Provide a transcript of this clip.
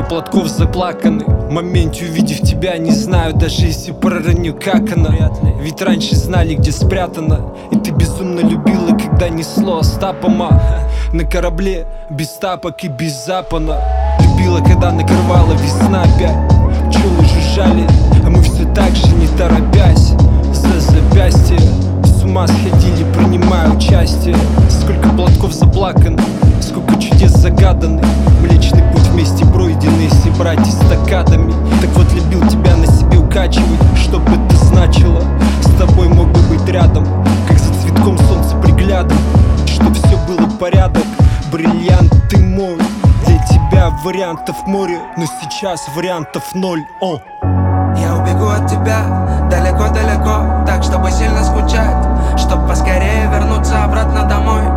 платков заплаканы. В моменте, увидев тебя, не знаю, даже если пророню, как она. Ведь раньше знали, где спрятана. И ты безумно любила, когда несло Остапома. На корабле без тапок и без запана. Любила, когда накрывала весна опять. Пчелы жужжали, а мы все так же, не торопясь, за запястье с ума сходили, принимая участие. Сколько платков заплаканы, сколько чудес загаданы. Млечный путь вместе пройденный, если брать эстакадами. Так вот, любил тебя на себе укачивать, что бы это значило. С тобой мог бы быть рядом, как за цветком солнца приглядом. Чтоб все было порядок, бриллиант ты мой. Для тебя вариантов море, но сейчас вариантов ноль. Я убегу от тебя далеко-далеко, так, чтобы сильно скучать, чтоб поскорее вернуться обратно домой.